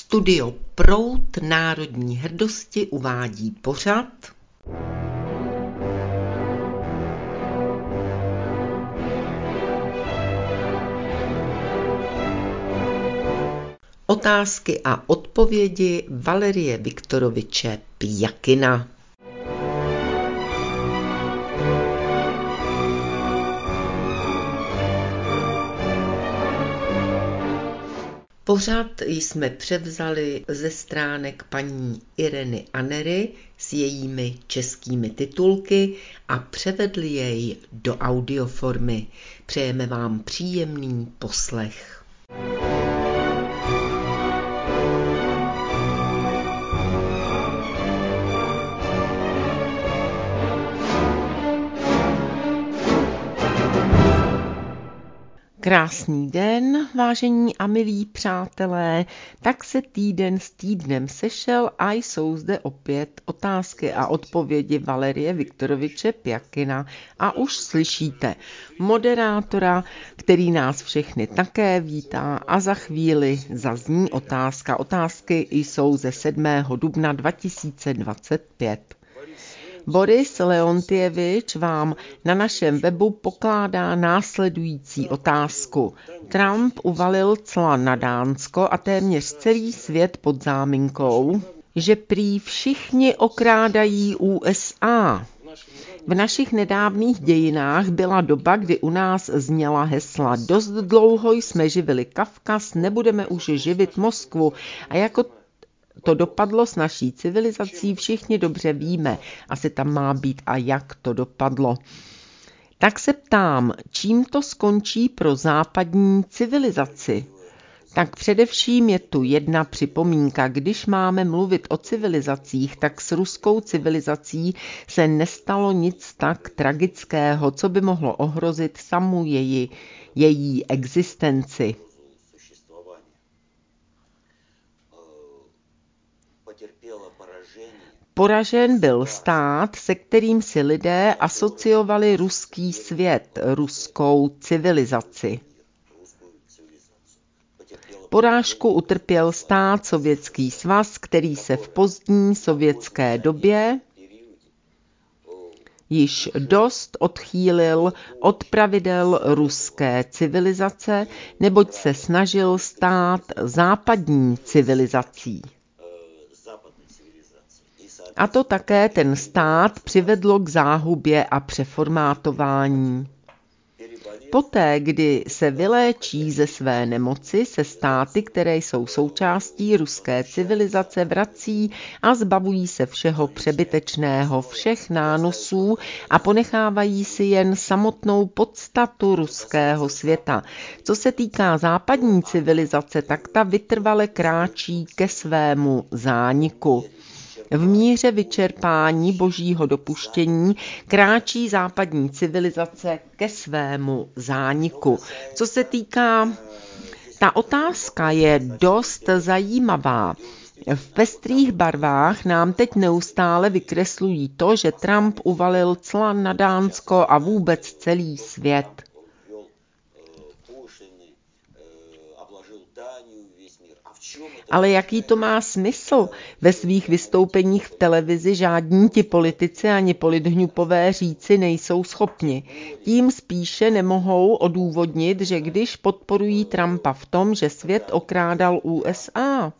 Studio Proud národní hrdosti uvádí pořad Otázky a odpovědi Valerie Viktoroviče Pjakina. Pořad jsme převzali ze stránek paní Ireny Anery s jejími českými titulky a převedli jej do audioformy. Přejeme vám příjemný poslech. Krásný den, vážení a milí přátelé, tak se týden s týdnem sešel a jsou zde opět otázky a odpovědi Valerie Viktoroviče Pjakina a už slyšíte moderátora, který nás všechny také vítá a za chvíli zazní otázka. Otázky jsou ze 7. dubna 2025. Boris Leontjevič vám na našem webu pokládá následující otázku. Trump uvalil cla na Dánsko a téměř celý svět pod záminkou, že prý všichni okrádají USA. V našich nedávných dějinách byla doba, kdy u nás zněla hesla dost dlouho jsme živili Kavkaz, nebudeme už živit Moskvu a jako to dopadlo s naší civilizací, všichni dobře víme, asi tam má být a jak to dopadlo. Tak se ptám, čím to skončí pro západní civilizaci? Tak především je tu jedna připomínka. Když máme mluvit o civilizacích, tak s ruskou civilizací se nestalo nic tak tragického, co by mohlo ohrozit samu její existenci. Poražen byl stát, se kterým si lidé asociovali ruský svět, ruskou civilizaci. Porážku utrpěl stát Sovětský svaz, který se v pozdní sovětské době již dost odchýlil od pravidel ruské civilizace, neboť se snažil stát západní civilizací. A to také ten stát přivedlo k záhubě a přeformátování. Poté, kdy se vyléčí ze své nemoci, se státy, které jsou součástí ruské civilizace, vrací a zbavují se všeho přebytečného, všech nánosů a ponechávají si jen samotnou podstatu ruského světa. Co se týká západní civilizace, tak ta vytrvale kráčí ke svému zániku. V míře vyčerpání božího dopuštění kráčí západní civilizace ke svému zániku. Co se týká, ta otázka je dost zajímavá. V pestrých barvách nám teď neustále vykreslují to, že Trump uvalil cla na Dánsko a vůbec celý svět. Ale jaký to má smysl? Ve svých vystoupeních v televizi žádní ti politici ani polithnupové říci nejsou schopni. Tím spíše nemohou odůvodnit, že když podporují Trumpa v tom, že svět okrádal USA.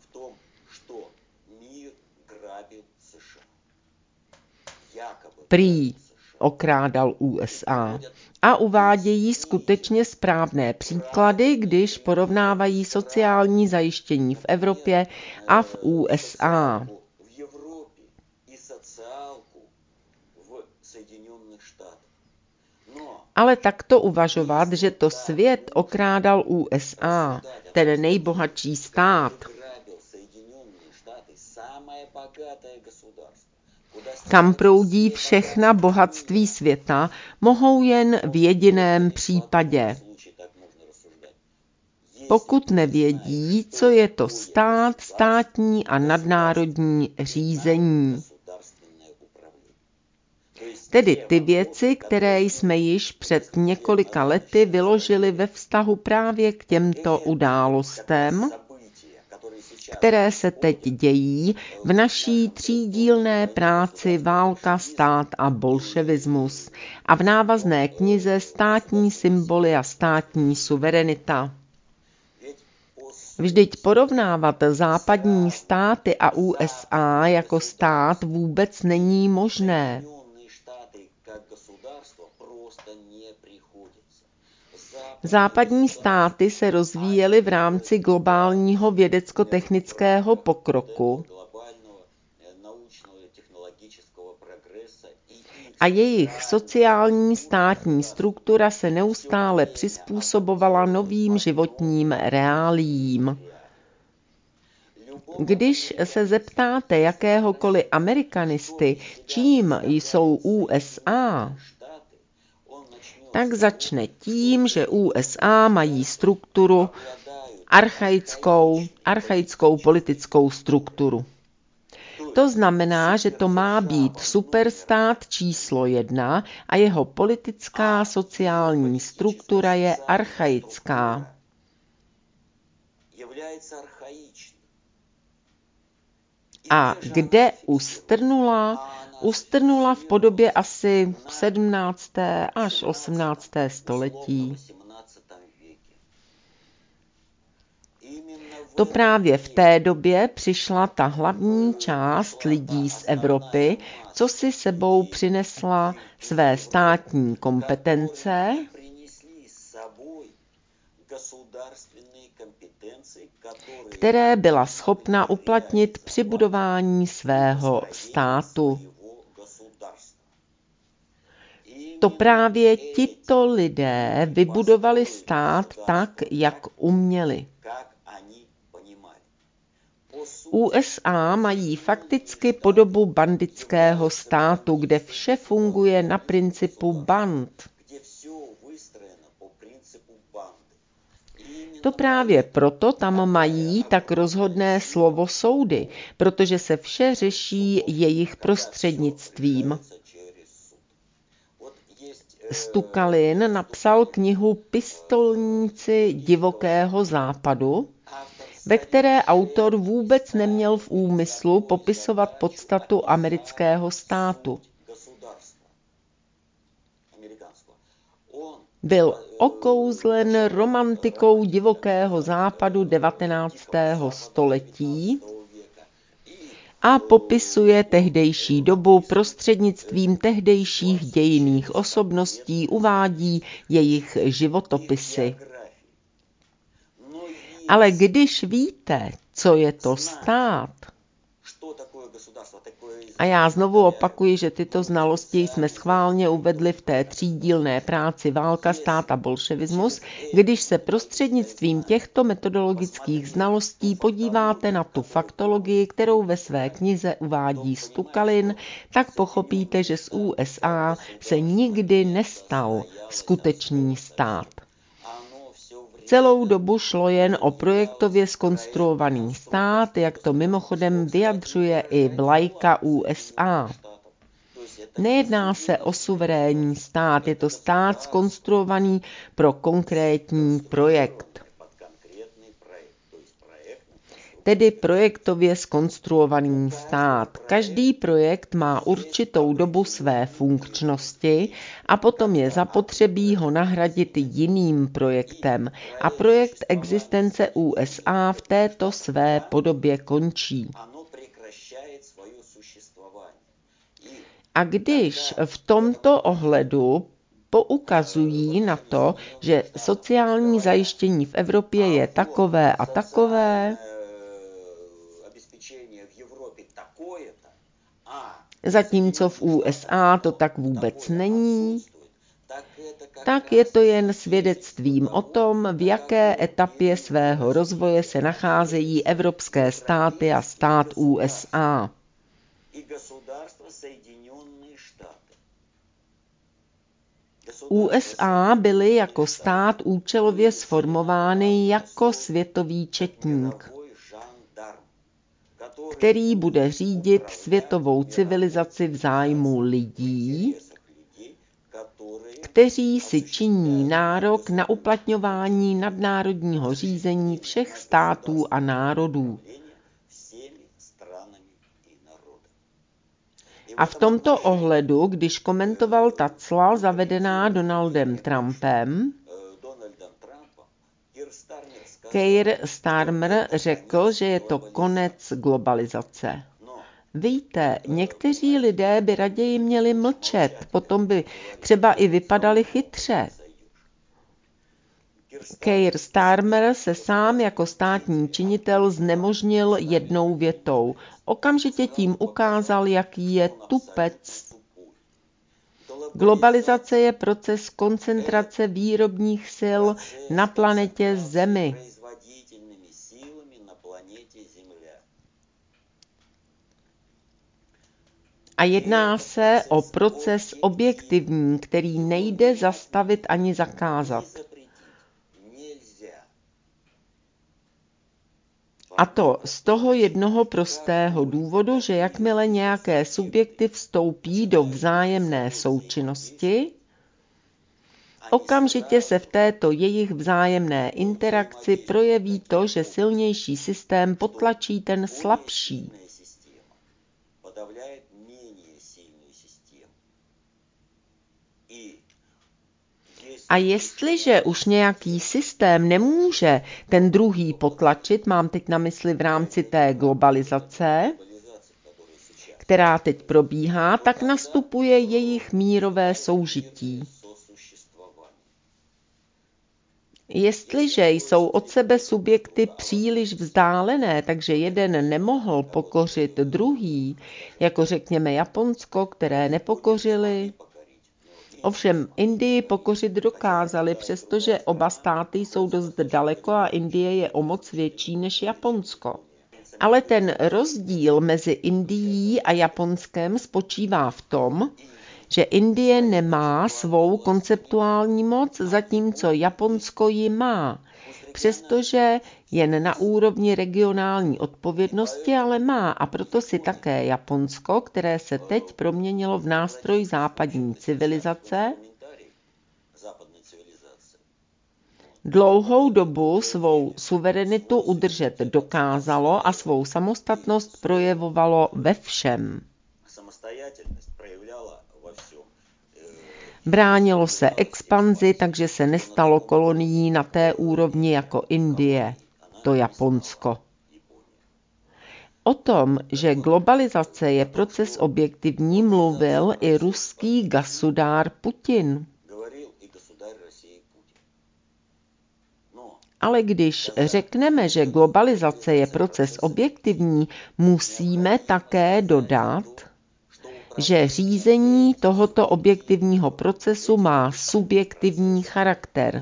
Prý okrádal USA. A uvádějí skutečně správné příklady, když porovnávají sociální zajištění v Evropě a v USA. Ale takto uvažovat, že to svět okrádal USA, ten nejbohatší stát, kam proudí všechna bohatství světa, mohou jen v jediném případě. Pokud nevědí, co je to stát, státní a nadnárodní řízení. Tedy ty věci, které jsme již před několika lety vyložili ve vztahu právě k těmto událostem, které se teď dějí v naší třídílné práci Válka, stát a bolševismus a v návazné knize Státní symboly a státní suverenita. Vždyť porovnávat západní státy a USA jako stát vůbec není možné. Západní státy se rozvíjely v rámci globálního vědecko-technického pokroku a jejich sociální státní struktura se neustále přizpůsobovala novým životním reáliím. Když se zeptáte jakéhokoliv amerikanisty, čím jsou USA, tak začne tím, že USA mají strukturu, archaickou politickou strukturu. To znamená, že to má být superstát číslo 1 a jeho politická sociální struktura je archaická. A kde ustrnula? Ustrnula v podobě asi 17. až 18. století. To právě v té době přišla ta hlavní část lidí z Evropy, co si sebou přinesla své státní kompetence, které byla schopna uplatnit při budování svého státu. To právě tito lidé vybudovali stát tak, jak uměli. USA mají fakticky podobu bandického státu, kde vše funguje na principu band. To právě proto tam mají tak rozhodné slovo soudy, protože se vše řeší jejich prostřednictvím. Stukalin napsal knihu Pistolníci divokého západu, ve které autor vůbec neměl v úmyslu popisovat podstatu amerického státu. Byl okouzlen romantikou divokého západu 19. století a popisuje tehdejší dobu prostřednictvím tehdejších dějinných osobností, uvádí jejich životopisy. Ale když víte, co je to stát, a já znovu opakuji, že tyto znalosti jsme schválně uvedli v té třídílné práci Válka, stát a bolševismus, když se prostřednictvím těchto metodologických znalostí podíváte na tu faktologii, kterou ve své knize uvádí Stukalin, tak pochopíte, že z USA se nikdy nestal skutečný stát. Celou dobu šlo jen o projektově zkonstruovaný stát, jak to mimochodem vyjadřuje i vlajka USA. Nejedná se o suverénní stát, je to stát zkonstruovaný pro konkrétní projekt. Tedy projektově zkonstruovaný stát. Každý projekt má určitou dobu své funkčnosti a potom je zapotřebí ho nahradit jiným projektem a projekt existence USA v této své podobě končí. A když v tomto ohledu poukazují na to, že sociální zajištění v Evropě je takové a takové, zatímco v USA to tak vůbec není, tak je to jen svědectvím o tom, v jaké etapě svého rozvoje se nacházejí evropské státy a stát USA. USA byly jako stát účelově sformovány jako světový četník, který bude řídit světovou civilizaci v zájmu lidí, kteří si činí nárok na uplatňování nadnárodního řízení všech států a národů. A v tomto ohledu, když komentoval ta cla zavedená Donaldem Trumpem, Keir Starmer řekl, že je to konec globalizace. Víte, někteří lidé by raději měli mlčet, potom by třeba i vypadali chytře. Keir Starmer se sám jako státní činitel znemožnil jednou větou. Okamžitě tím ukázal, jaký je tupec. Globalizace je proces koncentrace výrobních sil na planetě Zemi. A jedná se o proces objektivní, který nejde zastavit ani zakázat. A to z toho jednoho prostého důvodu, že jakmile nějaké subjekty vstoupí do vzájemné součinnosti, okamžitě se v této jejich vzájemné interakci projeví to, že silnější systém potlačí ten slabší. A jestliže už nějaký systém nemůže ten druhý potlačit, mám teď na mysli v rámci té globalizace, která teď probíhá, tak nastupuje jejich mírové soužití. Jestliže jsou od sebe subjekty příliš vzdálené, takže jeden nemohl pokořit druhý, jako řekněme Japonsko, které nepokořili, ovšem Indii pokořit dokázali, přestože oba státy jsou dost daleko a Indie je o moc větší než Japonsko. Ale ten rozdíl mezi Indií a Japonskem spočívá v tom, že Indie nemá svou konceptuální moc, zatímco Japonsko ji má, přestože jen na úrovni regionální odpovědnosti, ale má, a proto si také Japonsko, které se teď proměnilo v nástroj západní civilizace, dlouhou dobu svou suverenitu udržet dokázalo a svou samostatnost projevovalo ve všem. Bránilo se expanzi, takže se nestalo kolonií na té úrovni jako Indie, to Japonsko. O tom, že globalizace je proces objektivní, mluvil i ruský gasudár Putin. Ale když řekneme, že globalizace je proces objektivní, musíme také dodat, že řízení tohoto objektivního procesu má subjektivní charakter.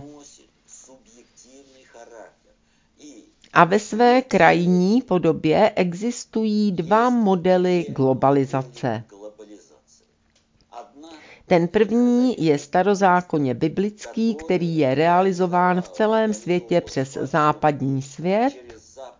A ve své krajní podobě existují dva modely globalizace. Ten první je starozákonně biblický, který je realizován v celém světě přes západní svět.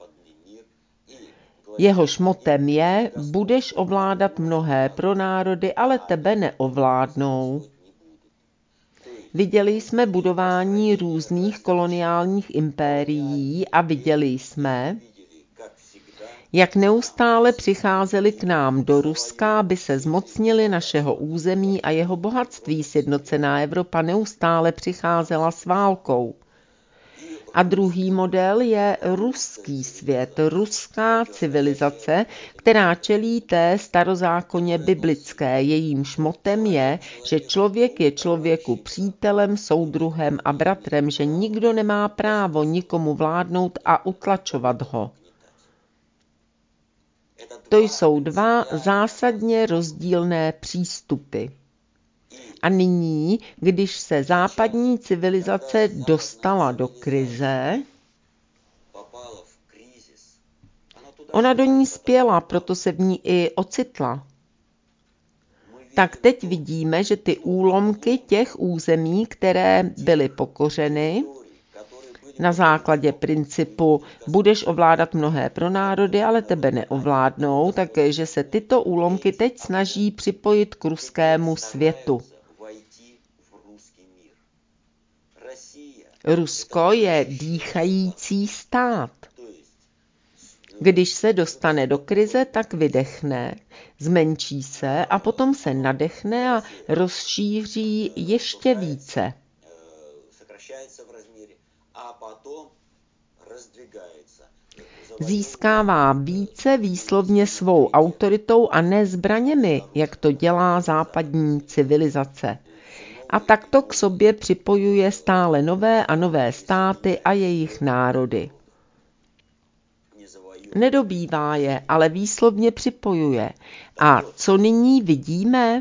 Jehož motem je, budeš ovládat mnohé pronárody, ale tebe neovládnou. Viděli jsme budování různých koloniálních impérií a viděli jsme, jak neustále přicházeli k nám do Ruska, aby se zmocnili našeho území a jeho bohatství. Sjednocená Evropa neustále přicházela s válkou. A druhý model je ruský svět, ruská civilizace, která čelí té starozákonně biblické. Jejímž motem je, že člověk je člověku přítelem, soudruhem a bratrem, že nikdo nemá právo nikomu vládnout a utlačovat ho. To jsou dva zásadně rozdílné přístupy. A nyní, když se západní civilizace dostala do krize, ona do ní spěla, proto se v ní i ocitla. Tak teď vidíme, že ty úlomky těch území, které byly pokořeny, na základě principu budeš ovládat mnohé pronárody, ale tebe neovládnou, takže se tyto úlomky teď snaží připojit k ruskému světu. Rusko je dýchající stát. Když se dostane do krize, tak vydechne, zmenší se a potom se nadechne a rozšíří ještě více. Získává více výslovně svou autoritou a ne zbraněmi, jak to dělá západní civilizace. A takto k sobě připojuje stále nové a nové státy a jejich národy. Nedobývá je, ale výslovně připojuje. A co nyní vidíme?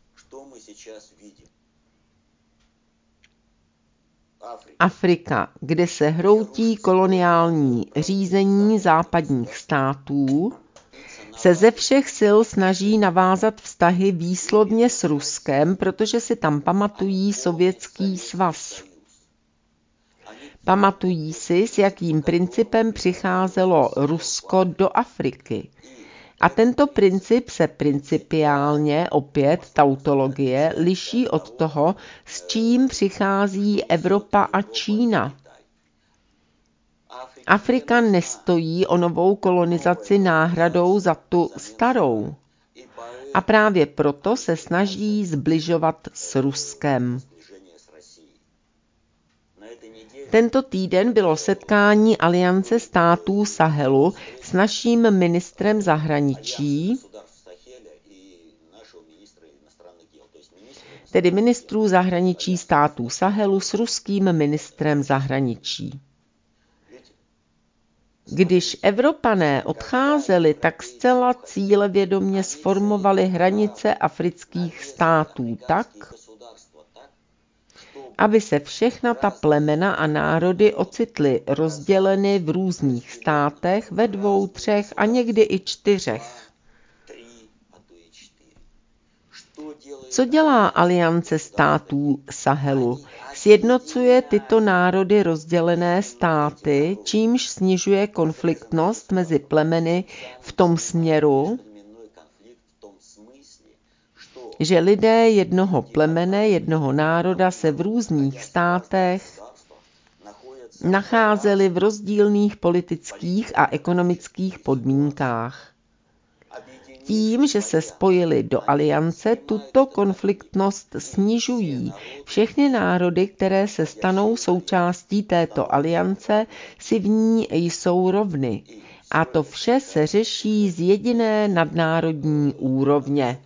Afrika, kde se hroutí koloniální řízení západních států, se ze všech sil snaží navázat vztahy výslovně s Ruskem, protože si tam pamatují Sovětský svaz. Pamatují si, s jakým principem přicházelo Rusko do Afriky. A tento princip se principiálně, opět tautologie, liší od toho, s čím přichází Evropa a Čína. Afrika nestojí o novou kolonizaci náhradou za tu starou. A právě proto se snaží zbližovat s Ruskem. Tento týden bylo setkání Aliance států Sahelu s naším ministrem zahraničí, tedy ministrů zahraničí států Sahelu s ruským ministrem zahraničí. Když Evropané odcházeli, tak zcela cílevědomě sformovali hranice afrických států tak, aby se všechna ta plemena a národy ocitly rozděleny v různých státech ve 2, 3 a někdy i 4. Co dělá Aliance států Sahelu? Sjednocuje tyto národy rozdělené státy, čímž snižuje konfliktnost mezi plemeny v tom směru, že lidé jednoho plemene, jednoho národa se v různých státech nacházeli v rozdílných politických a ekonomických podmínkách. Tím, že se spojili do aliance, tuto konfliktnost snižují. Všechny národy, které se stanou součástí této aliance, si v ní jsou rovny. A to vše se řeší z jediné nadnárodní úrovně.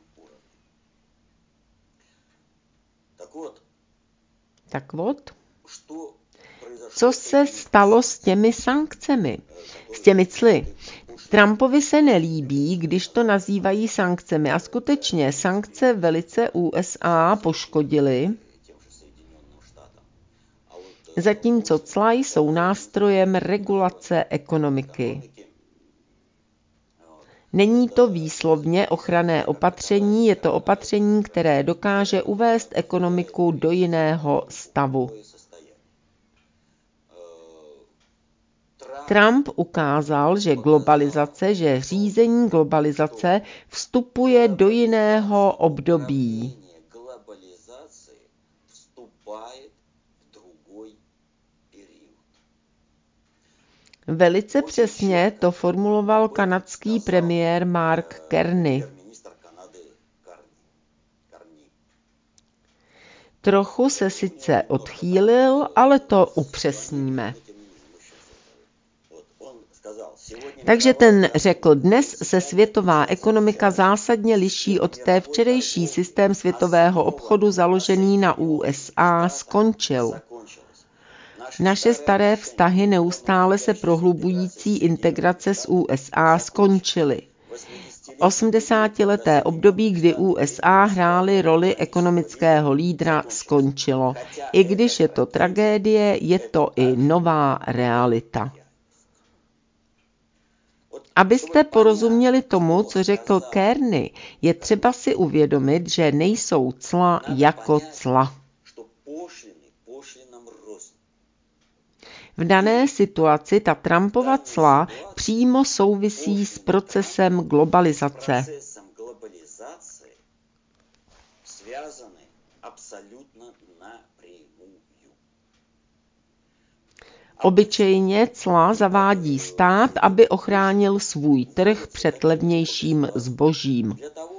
Tak vod, co se stalo s těmi sankcemi, s těmi cly? Trumpovi se nelíbí, když to nazývají sankcemi a skutečně sankce velice USA poškodily, zatímco cla jsou nástrojem regulace ekonomiky. Není to výslovně ochranné opatření, je to opatření, které dokáže uvést ekonomiku do jiného stavu. Trump ukázal, že řízení globalizace vstupuje do jiného období. Velice přesně to formuloval kanadský premiér Mark Carney. Trochu se sice odchýlil, ale to upřesníme. Takže ten řekl, dnes se světová ekonomika zásadně liší od té včerejší. Systém světového obchodu založený na USA skončil. Naše staré vztahy neustále se prohlubující integrace s USA skončily. 80leté období, kdy USA hrály roli ekonomického lídra, skončilo. I když je to tragédie, je to i nová realita. Abyste porozuměli tomu, co řekl Carney, je třeba si uvědomit, že nejsou cla jako cla. V dané situaci ta Trumpova cla přímo souvisí s procesem globalizace. Obyčejně cla zavádí stát, aby ochránil svůj trh před levnějším zbožím.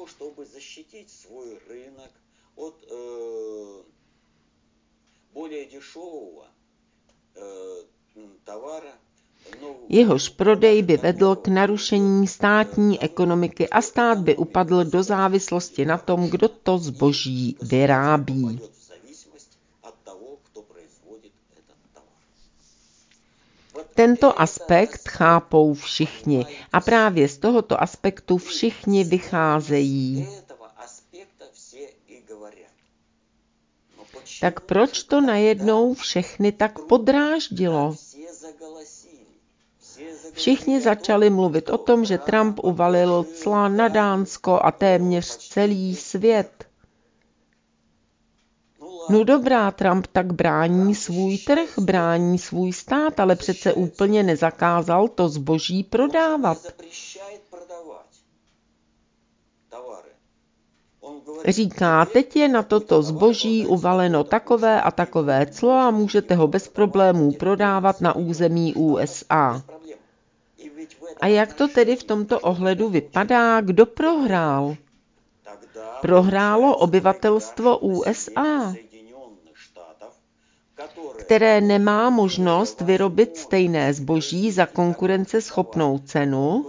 Jehož prodej by vedl k narušení státní ekonomiky a stát by upadl do závislosti na tom, kdo to zboží vyrábí. Tento aspekt chápou všichni a právě z tohoto aspektu všichni vycházejí. Tak proč to najednou všechny tak podráždilo? Všichni začali mluvit o tom, že Trump uvalil cla na Dánsko a téměř celý svět. No dobrá, Trump tak brání svůj trh, brání svůj stát, ale přece úplně nezakázal to zboží prodávat. Říká, teď je na toto zboží uvaleno takové a takové clo a můžete ho bez problémů prodávat na území USA. A jak to tedy v tomto ohledu vypadá? Kdo prohrál? Prohrálo obyvatelstvo USA, které nemá možnost vyrobit stejné zboží za konkurenceschopnou cenu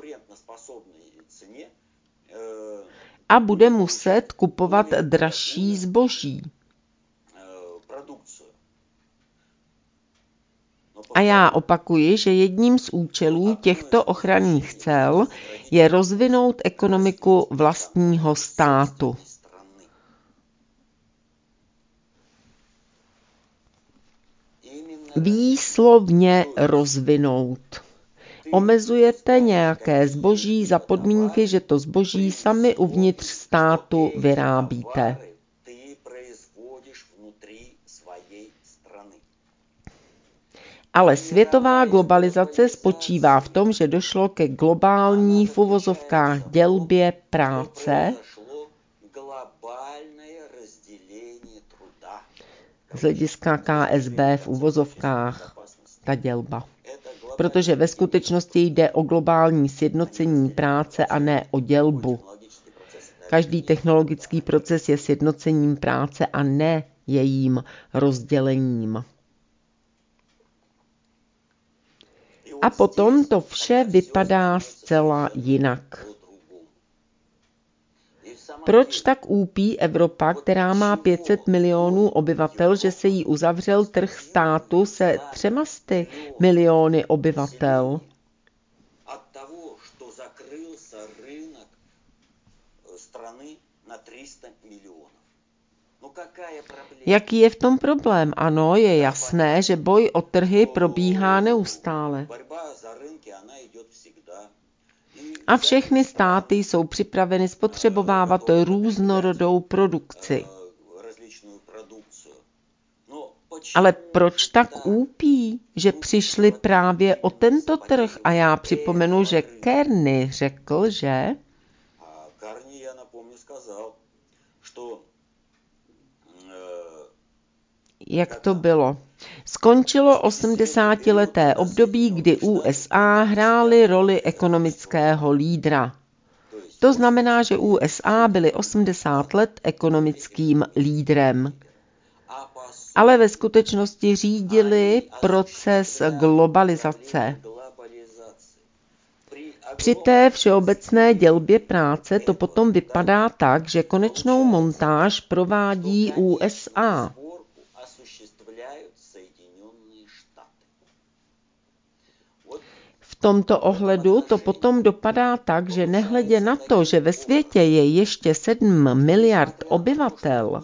a bude muset kupovat dražší zboží. A já opakuji, že jedním z účelů těchto ochranných cel je rozvinout ekonomiku vlastního státu. Výslovně rozvinout. Omezujete nějaké zboží za podmínky, že to zboží sami uvnitř státu vyrábíte. Ale světová globalizace spočívá v tom, že došlo ke globální v uvozovkách dělbě práce z hlediska KSB v uvozovkách ta dělba. Protože ve skutečnosti jde o globální sjednocení práce a ne o dělbu. Každý technologický proces je sjednocením práce a ne jejím rozdělením. A potom to vše vypadá zcela jinak. Proč tak úpí Evropa, která má 500 milionů obyvatel, že se jí uzavřel trh státu se 300 miliony obyvatel? Jaký je v tom problém? Ano, je jasné, že boj o trhy probíhá neustále. A všechny státy jsou připraveny spotřebovávat různorodou produkci. Ale proč tak úpí, že přišli právě o tento trh? A já připomenu, že Carney řekl, že... Jak to bylo? Skončilo 80leté období, kdy USA hrály roli ekonomického lídra. To znamená, že USA byly 80 let ekonomickým lídrem. Ale ve skutečnosti řídili proces globalizace. Při té všeobecné dělbě práce to potom vypadá tak, že konečnou montáž provádí USA. V tomto ohledu to potom dopadá tak, že nehledě na to, že ve světě je ještě 7 miliard obyvatel,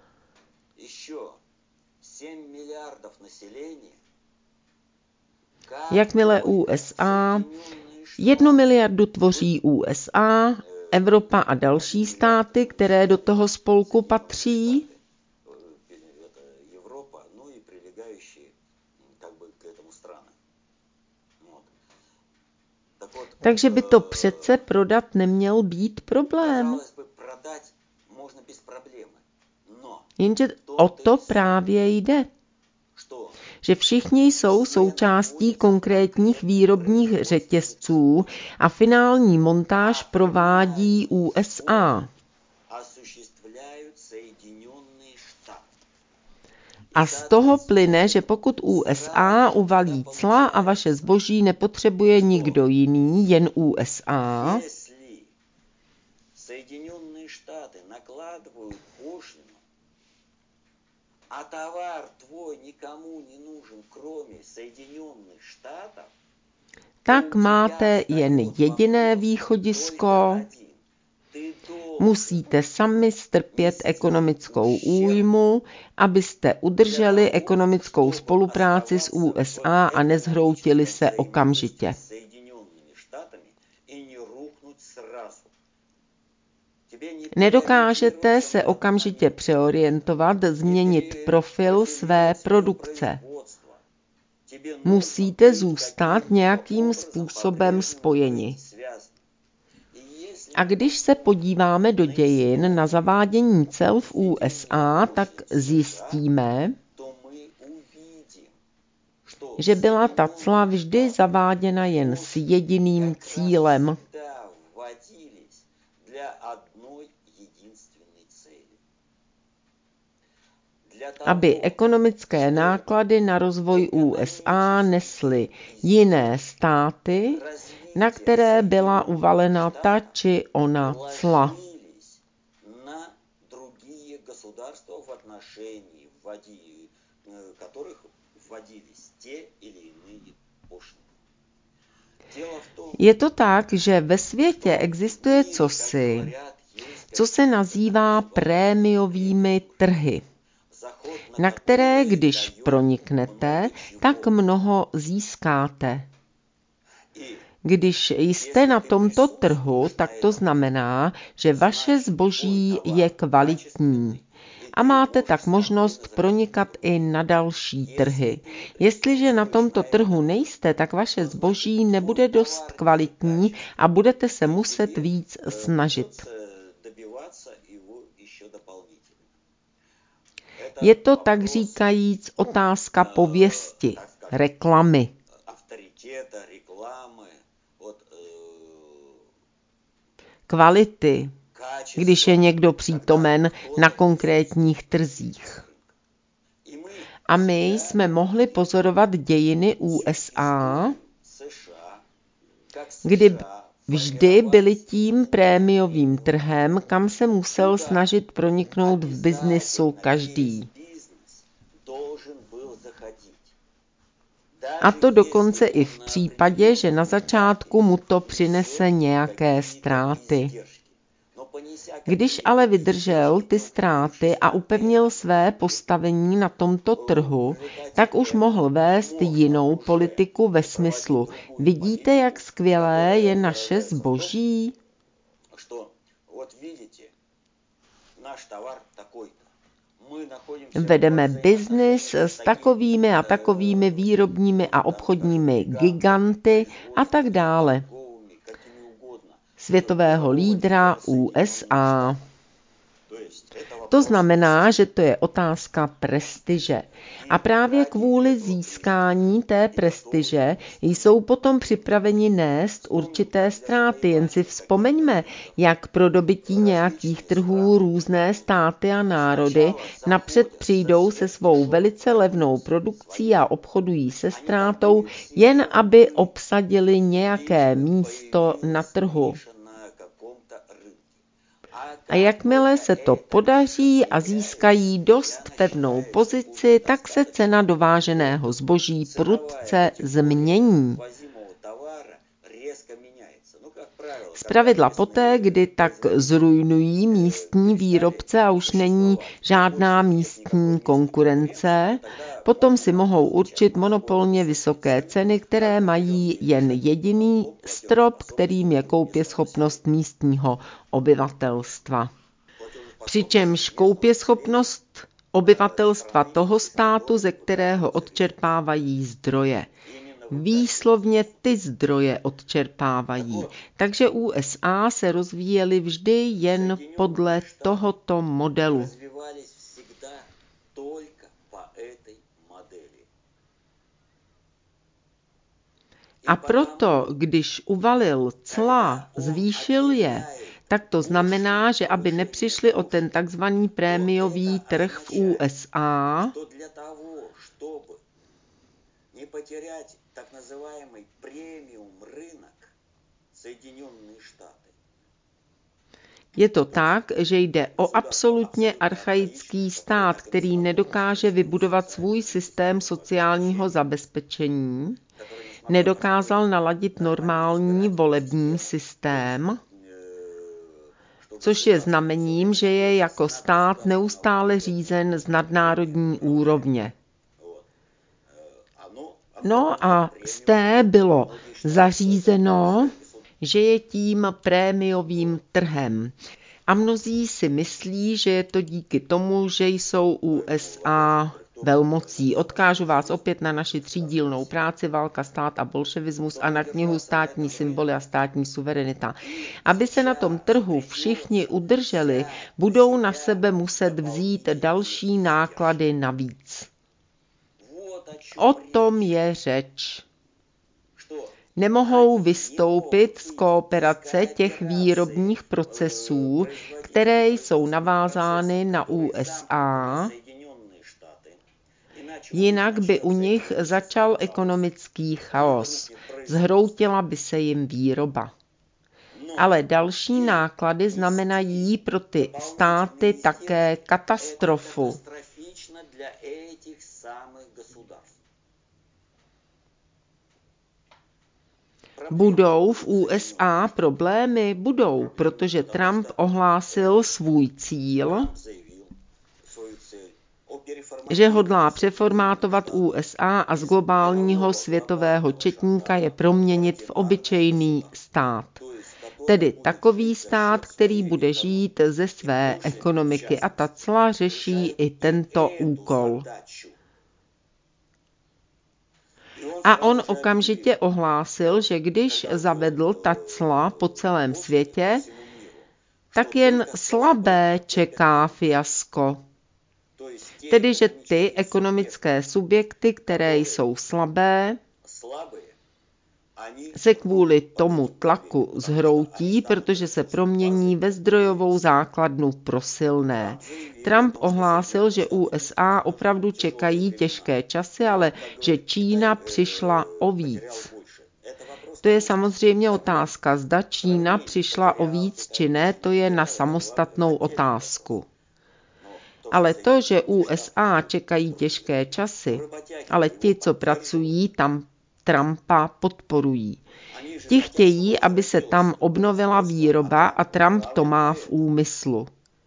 jakmile USA, 1 miliardu tvoří USA, Evropa a další státy, které do toho spolku patří, takže by to přece prodat neměl být problém. Jenže o to právě jde. že všichni jsou součástí konkrétních výrobních řetězců a finální montáž provádí USA. A z toho plyne, že pokud USA uvalí cla a vaše zboží nepotřebuje nikdo jiný, jen USA, a tovar tvoj nikomu nenúžen, kromě Соединенных Штатов, tak máte jen jediné východisko. Musíte sami strpět ekonomickou újmu, abyste udrželi ekonomickou spolupráci s USA a nezhroutili se okamžitě. Nedokážete se okamžitě přeorientovat, změnit profil své produkce. Musíte zůstat nějakým způsobem spojeni. A když se podíváme do dějin na zavádění cel v USA, tak zjistíme, že byla ta cla vždy zaváděna jen s jediným cílem. Aby ekonomické náklady na rozvoj USA nesly jiné státy, na které byla uvalena ta či ona cla. Je to tak, že ve světě existuje cosi, co se nazývá prémiovými trhy, na které, když proniknete, tak mnoho získáte. Když jste na tomto trhu, tak to znamená, že vaše zboží je kvalitní a máte tak možnost pronikat i na další trhy. Jestliže na tomto trhu nejste, tak vaše zboží nebude dost kvalitní a budete se muset víc snažit. Je to tak říkajíc otázka pověsti, reklamy. Kvality, když je někdo přítomen na konkrétních trzích. A my jsme mohli pozorovat dějiny USA, kdy vždy byli tím prémiovým trhem, kam se musel snažit proniknout v biznisu každý. A to dokonce i v případě, že na začátku mu to přinese nějaké ztráty. Když ale vydržel ty ztráty a upevnil své postavení na tomto trhu, tak už mohl vést jinou politiku ve smyslu: vidíte, jak skvělé je naše zboží? Vedeme biznis s takovými a takovými výrobními a obchodními giganty a tak dále. Světového lídra USA. To znamená, že to je otázka prestiže. A právě kvůli získání té prestiže jsou potom připraveni nést určité ztráty. Jen si vzpomeňme, jak pro dobytí nějakých trhů různé státy a národy napřed přijdou se svou velice levnou produkcí a obchodují se ztrátou, jen aby obsadili nějaké místo na trhu. A jakmile se to podaří a získají dost pevnou pozici, tak se cena dováženého zboží prudce změní. Zpravidla poté, kdy tak zruinují místní výrobce a už není žádná místní konkurence, potom si mohou určit monopolně vysoké ceny, které mají jen jediný strop, kterým je koupěschopnost místního obyvatelstva. Přičemž koupěschopnost obyvatelstva toho státu, ze kterého odčerpávají zdroje. Výslovně ty zdroje odčerpávají. Takže USA se rozvíjely vždy jen podle tohoto modelu. A proto, když uvalil cla, zvýšil je, tak to znamená, že aby nepřišli o ten takzvaný prémiový trh v USA, je to tak, že jde o absolutně archaický stát, který nedokáže vybudovat svůj systém sociálního zabezpečení, nedokázal naladit normální volební systém, což je znamením, že je jako stát neustále řízen z nadnárodní úrovně. No a z té bylo zařízeno, že je tím prémiovým trhem. A mnozí si myslí, že je to díky tomu, že jsou USA velmocí. Odkážu vás opět na naši 3dílnou práci Válka, stát a bolševismus a na knihu Státní symboly a státní suverenita. Aby se na tom trhu všichni udrželi, budou na sebe muset vzít další náklady navíc. O tom je řeč. Nemohou vystoupit z kooperace těch výrobních procesů, které jsou navázány na USA, jinak by u nich začal ekonomický chaos, zhroutila by se jim výroba. Ale další náklady znamenají pro ty státy také katastrofu. Budou v USA problémy? Budou, protože Trump ohlásil svůj cíl, že hodlá přeformátovat USA a z globálního světového četníka je proměnit v obyčejný stát. Tedy takový stát, který bude žít ze své ekonomiky, a ta cla řeší i tento úkol. A on okamžitě ohlásil, že když zavedl ta cla po celém světě, tak jen slabé čeká fiasko. Tedy, že ty ekonomické subjekty, které jsou slabé, se kvůli tomu tlaku zhroutí, protože se promění ve zdrojovou základnu pro silné. Trump ohlásil, že USA opravdu čekají těžké časy, ale že Čína přišla o víc. To je samozřejmě otázka, zda Čína přišla o víc či ne, to je na samostatnou otázku. Ale to, že USA čekají těžké časy, ale ti, co pracují, tam Trumpa podporují. Ti chtějí, aby se tam obnovila výroba a Trump to má v úmyslu.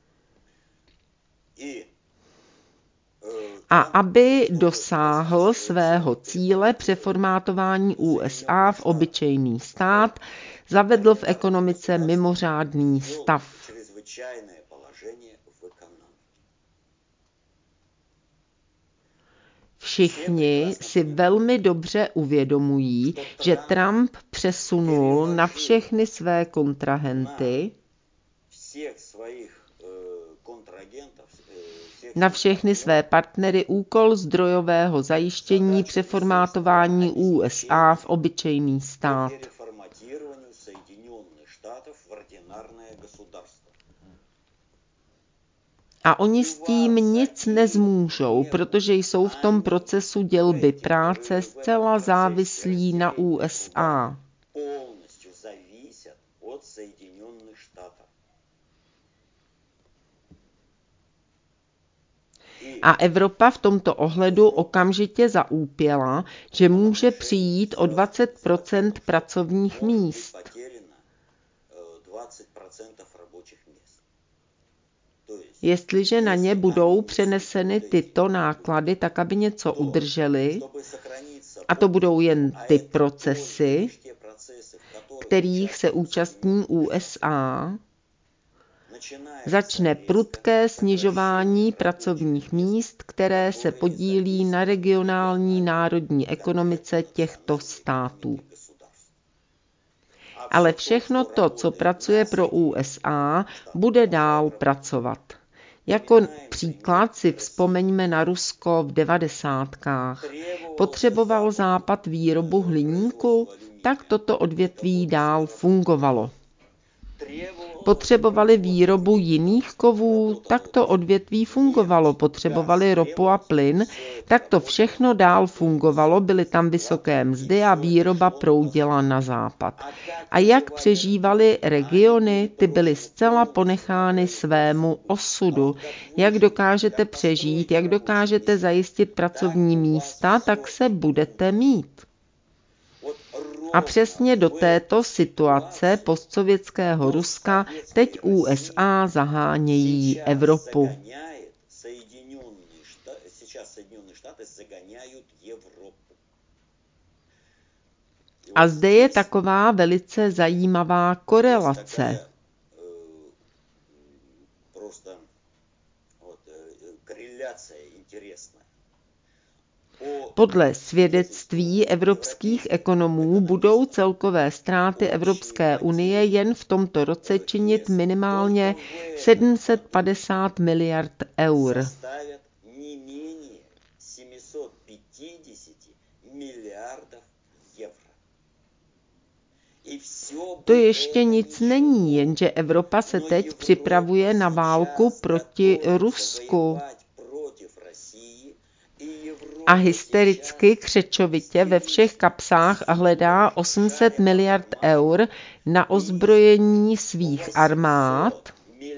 A aby dosáhl svého cíle přeformátování USA v obyčejný stát, zavedl v ekonomice mimořádný stav. Všichni si velmi dobře uvědomují, že Trump přesunul na všechny své kontrahenty, na všechny své partnery úkol zdrojového zajištění přeformátování USA v obyčejný stát. A oni s tím nic nezmůžou, protože jsou v tom procesu dělby práce zcela závislí na USA. A Evropa v tomto ohledu okamžitě zaúpěla, že může přijít o 20% pracovních míst. Jestliže na ně budou přeneseny tyto náklady, tak aby něco udrželi, a to budou jen ty procesy, kterých se účastní USA, začne prudké snižování pracovních míst, které se podílí na regionální národní ekonomice těchto států. Ale všechno to, co pracuje pro USA, bude dál pracovat. Jako příklad si vzpomeňme na Rusko v 90. Potřeboval Západ výrobu hliníku? tak toto odvětví dál fungovalo. Potřebovali výrobu jiných kovů, tak to odvětví fungovalo. Potřebovali ropu a plyn, tak to všechno dál fungovalo, byly tam vysoké mzdy a výroba proudila na západ. A jak přežívaly regiony, ty byly zcela ponechány svému osudu. Jak dokážete přežít, jak dokážete zajistit pracovní místa, tak se budete mít. A přesně do této situace postsovětského Ruska teď USA zahánějí Evropu. A zde je taková velice zajímavá korelace. Podle svědectví evropských ekonomů budou celkové ztráty Evropské unie jen v tomto roce činit minimálně 750 miliard eur. To ještě nic není, jenže Evropa se teď připravuje na válku proti Rusku. A hystericky, křečovitě ve všech kapsách hledá 800 miliard eur na ozbrojení svých armád,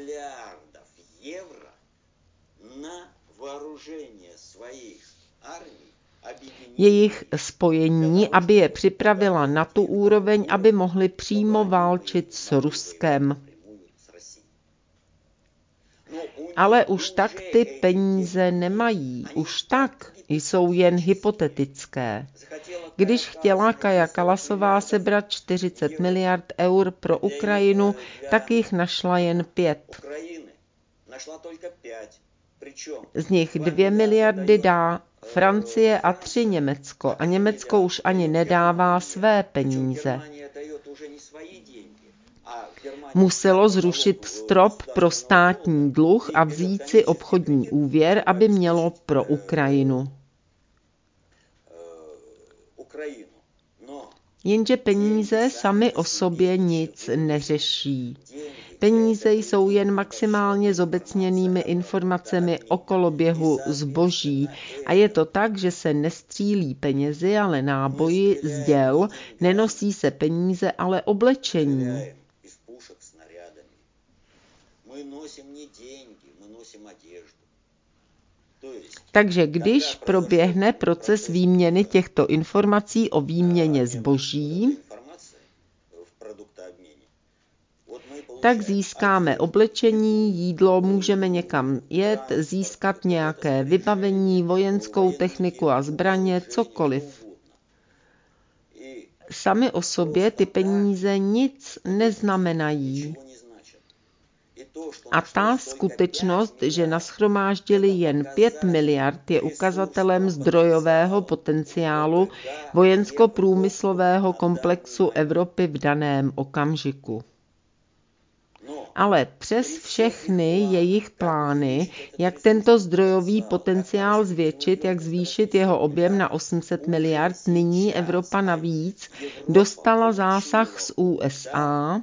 jejich spojení, aby je připravila na tu úroveň, aby mohli přímo válčit s Ruskem. Ale už tak ty peníze nemají, už tak jsou jen hypotetické. Když chtěla Kaja Kalasová sebrat 40 miliard eur pro Ukrajinu, tak jich našla jen 5. Z nich 2 miliardy dá Francie a 3 Německo. A Německo už ani nedává své peníze. Muselo zrušit strop pro státní dluh a vzít si obchodní úvěr, aby mělo pro Ukrajinu. Jenže peníze sami o sobě nic neřeší. Peníze jsou jen maximálně zobecněnými informacemi o koloběhu zboží a je to tak, že se nestřílí penězi, ale náboji z děl, nenosí se peníze, ale oblečení. Takže když proběhne proces výměny těchto informací o výměně zboží, tak získáme oblečení, jídlo, můžeme někam jet, získat nějaké vybavení, vojenskou techniku a zbraně, cokoliv. Sami o sobě ty peníze nic neznamenají. A ta skutečnost, že nashromáždili jen 5 miliard, je ukazatelem zdrojového potenciálu vojensko-průmyslového komplexu Evropy v daném okamžiku. Ale přes všechny jejich plány, jak tento zdrojový potenciál zvětšit, jak zvýšit jeho objem na 800 miliard, nyní Evropa navíc dostala zásah z USA,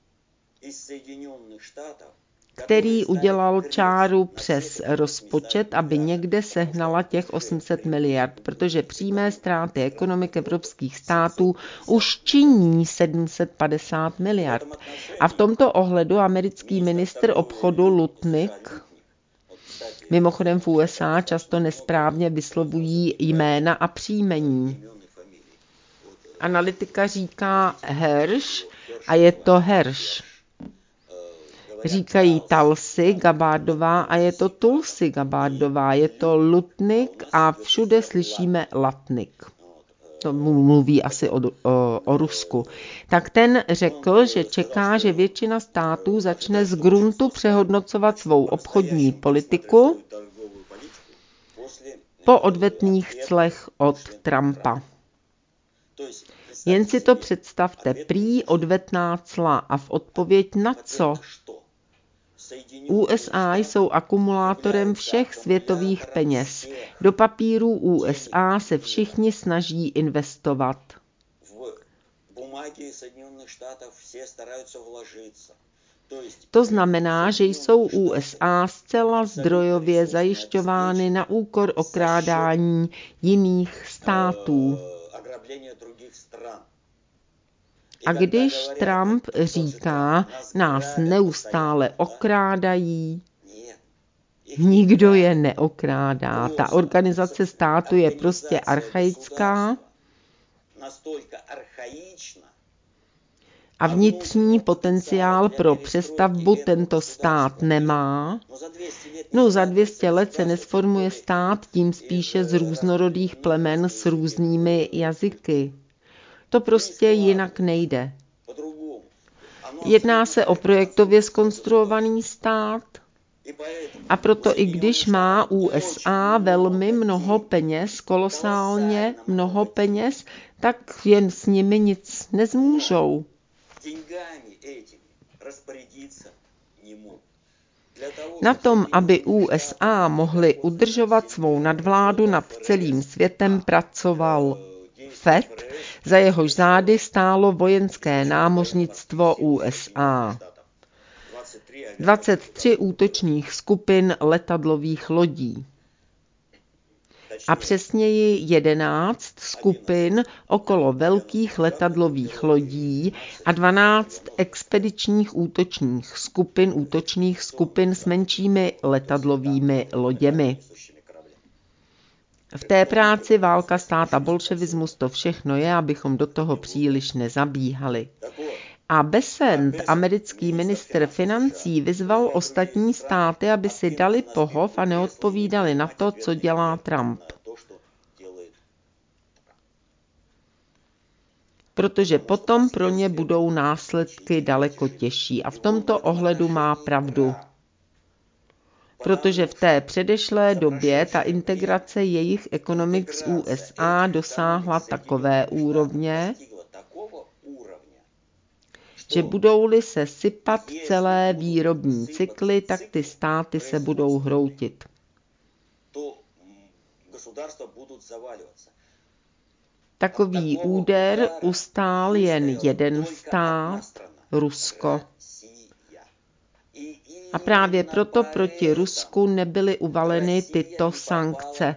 který udělal čáru přes rozpočet, aby někde sehnala těch 800 miliard, protože přímé ztráty ekonomik evropských států už činí 750 miliard. A v tomto ohledu americký ministr obchodu Lutnick, mimochodem v USA často nesprávně vyslovují jména a příjmení. Analytika říká Hirsch a je to Hirsch. Říkají Tulsi Gabbardová a je to Tulsi Gabbardová, je to Lutnick a všude slyšíme Latnik. To mluví asi o Rusku. Tak ten řekl, že čeká, že většina států začne z gruntu přehodnocovat svou obchodní politiku po odvetných clech od Trumpa. Jen si to představte, prý odvetná cla a v odpověď na co? USA jsou akumulátorem všech světových peněz. Do papírů USA se všichni snaží investovat. To znamená, že jsou USA zcela zdrojově zajišťovány na úkor okrádání jiných států. A když Trump říká, nás neustále okrádají, nikdo je neokrádá. Ta organizace státu je prostě archaická a vnitřní potenciál pro přestavbu tento stát nemá. No za 200 let se nesformuje stát, tím spíše z různorodých plemen s různými jazyky. To prostě jinak nejde. Jedná se o projektově zkonstruovaný stát. A proto i když má USA velmi mnoho peněz, kolosálně mnoho peněz, tak jen s nimi nic nezmůžou. Na tom, aby USA mohly udržovat svou nadvládu nad celým světem, pracoval FED, za jehož zády stálo vojenské námořnictvo USA. 23 útočných skupin letadlových lodí. A přesněji 11 skupin okolo velkých letadlových lodí a 12 expedičních útočných skupin s menšími letadlovými loděmi. V té práci válka, stát a bolševismus, to všechno je, abychom do toho příliš nezabíhali. A Bessent, americký ministr financí, vyzval ostatní státy, aby si dali pohov a neodpovídali na to, co dělá Trump. Protože potom pro ně budou následky daleko těžší. A v tomto ohledu má pravdu. Protože v té předešlé době ta integrace jejich ekonomik z USA dosáhla takové úrovně, že budou-li se sypat celé výrobní cykly, tak ty státy se budou hroutit. Takový úder ustál jen jeden stát, Rusko. A právě proto proti Rusku nebyly uvaleny tyto sankce.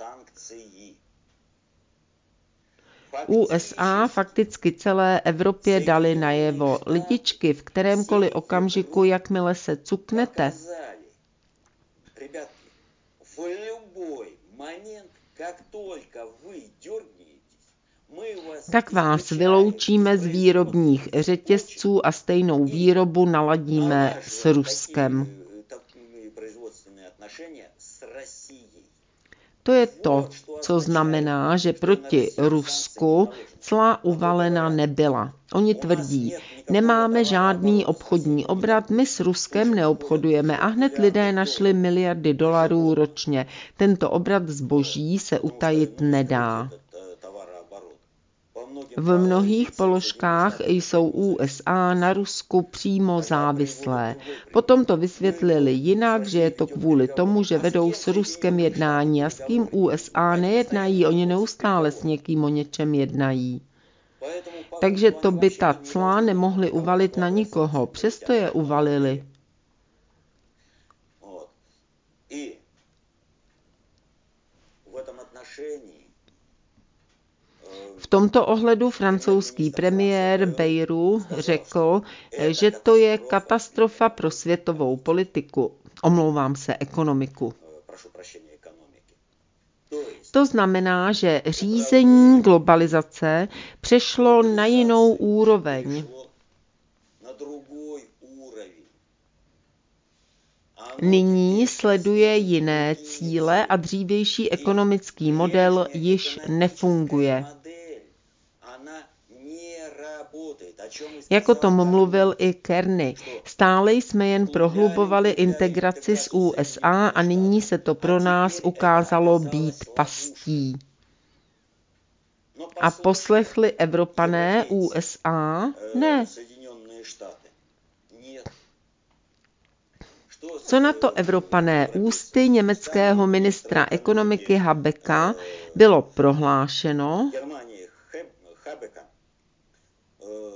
USA fakticky celé Evropě dali najevo: lidičky, v kterémkoliv okamžiku, jakmile se cuknete, tak vás vyloučíme z výrobních řetězců a stejnou výrobu naladíme s Ruskem. To je to, co znamená, že proti Rusku cla uvalena nebyla. Oni tvrdí, nemáme žádný obchodní obrat, my s Ruskem neobchodujeme a hned lidé našli miliardy dolarů ročně. Tento obrat zboží se utajit nedá. V mnohých položkách jsou USA na Rusku přímo závislé. Potom to vysvětlili jinak, že je to kvůli tomu, že vedou s Ruskem jednání a s kým USA nejednají, oni neustále s někým o něčem jednají. Takže to by ta cla nemohli uvalit na nikoho, přesto je uvalili. V tomto ohledu francouzský premiér Bayrou řekl, že to je katastrofa pro světovou politiku. Omlouvám se, ekonomiku. To znamená, že řízení globalizace přešlo na jinou úroveň. Nyní sleduje jiné cíle a dřívější ekonomický model již nefunguje. Jak o tom mluvil i Kearney, stále jsme jen prohlubovali integraci s USA a nyní se to pro nás ukázalo být pastí. A poslechli Evropané USA? Ne. Co na to Evropané? Ústy německého ministra ekonomiky Habecka bylo prohlášeno,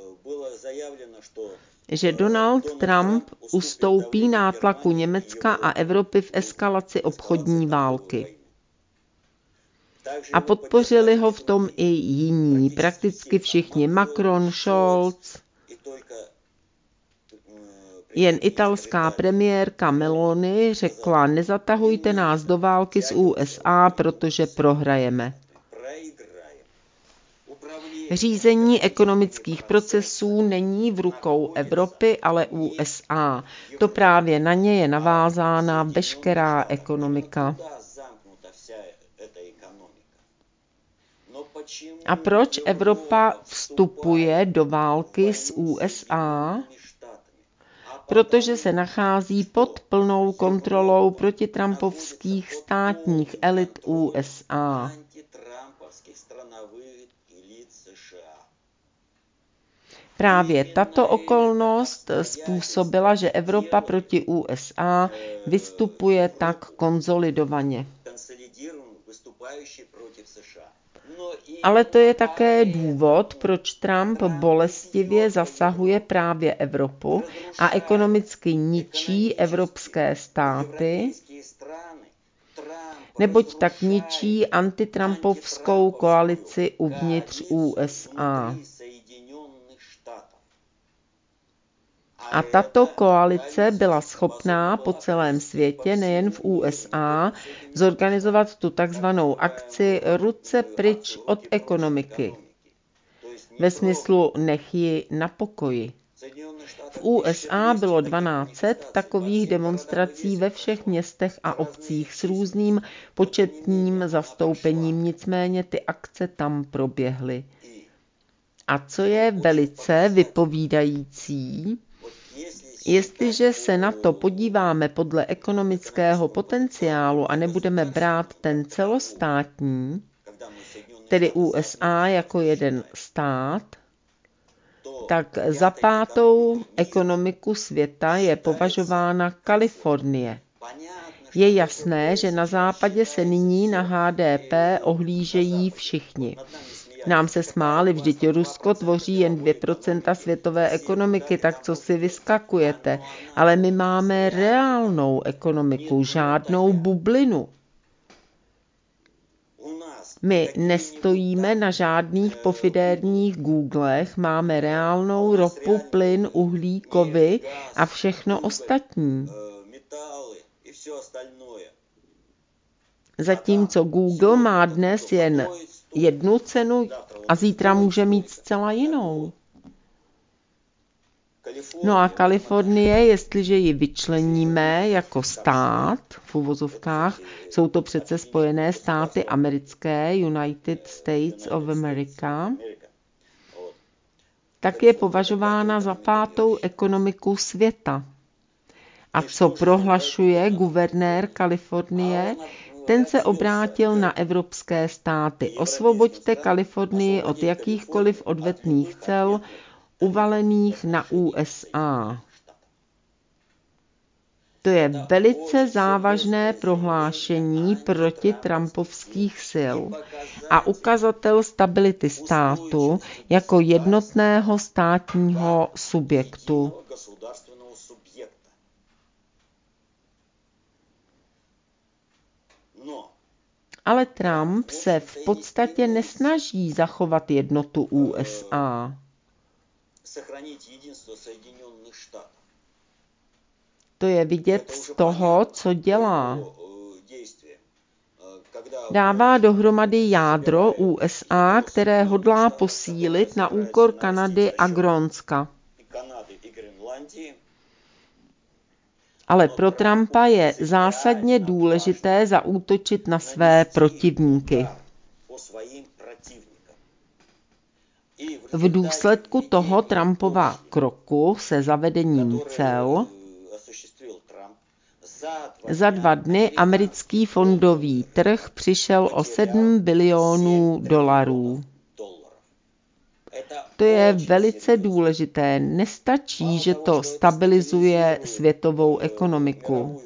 že Donald Trump ustoupí nátlaku Německa a Evropy v eskalaci obchodní války. A podpořili ho v tom i jiní, prakticky všichni, Macron, Scholz. Jen italská premiérka Meloni řekla, nezatahujte nás do války s USA, protože prohrajeme. Řízení ekonomických procesů není v rukou Evropy, ale USA. To právě na ně je navázána veškerá ekonomika. A proč Evropa vstupuje do války s USA? Protože se nachází pod plnou kontrolou protitrampovských státních elit USA. Právě tato okolnost způsobila, že Evropa proti USA vystupuje tak konsolidovaně. Ale to je také důvod, proč Trump bolestivě zasahuje právě Evropu a ekonomicky ničí evropské státy, neboť tak ničí antitrampovskou koalici uvnitř USA. A tato koalice byla schopná po celém světě, nejen v USA, zorganizovat tu takzvanou akci ruce pryč od ekonomiky. Ve smyslu nech ji na pokoji. V USA bylo 1200 takových demonstrací ve všech městech a obcích s různým početním zastoupením, nicméně ty akce tam proběhly. A co je velice vypovídající, jestliže se na to podíváme podle ekonomického potenciálu a nebudeme brát ten celostátní, tedy USA jako jeden stát, tak za pátou ekonomiku světa je považována Kalifornie. Je jasné, že na západě se nyní na HDP ohlížejí všichni. Nám se smáli, vždyť Rusko tvoří jen 2% světové ekonomiky, tak co si vyskakujete. Ale my máme reálnou ekonomiku, žádnou bublinu. My nestojíme na žádných pofidérních Googlech, máme reálnou ropu, plyn, uhlí, kovy a všechno ostatní. Zatímco Google má dnes jen jednu cenu a zítra může mít zcela jinou. No a Kalifornie, jestliže ji vyčleníme jako stát, v uvozovkách, jsou to přece Spojené státy americké, United States of America, tak je považována za pátou ekonomiku světa. A co prohlašuje guvernér Kalifornie? Ten se obrátil na evropské státy. Osvoboďte Kalifornii od jakýchkoliv odvetných cel uvalených na USA. To je velice závažné prohlášení proti trumpovských sil a ukazatel stability státu jako jednotného státního subjektu. Ale Trump se v podstatě nesnaží zachovat jednotu USA. To je vidět z toho, co dělá. Dává dohromady jádro USA, které hodlá posílit na úkor Kanady a Grónska. Ale pro Trumpa je zásadně důležité zaútočit na své protivníky. V důsledku toho Trumpova kroku se zavedením cel za 2 dny americký fondový trh přišel o $7 bilionů. To je velice důležité. Nestačí, že to stabilizuje světovou ekonomiku.